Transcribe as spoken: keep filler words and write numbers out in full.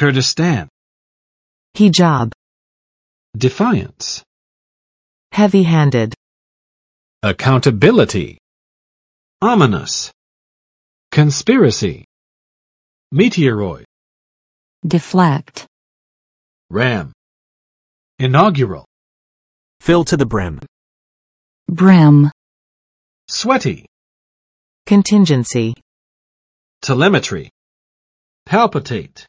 Kurdistan. hijab, Defiance. heavy-handed, Accountability. Ominous. Conspiracy. Meteoroid. deflect, Ram. Inaugural. Fill to the brim. brim, Sweaty. contingency, Telemetry. Palpitate.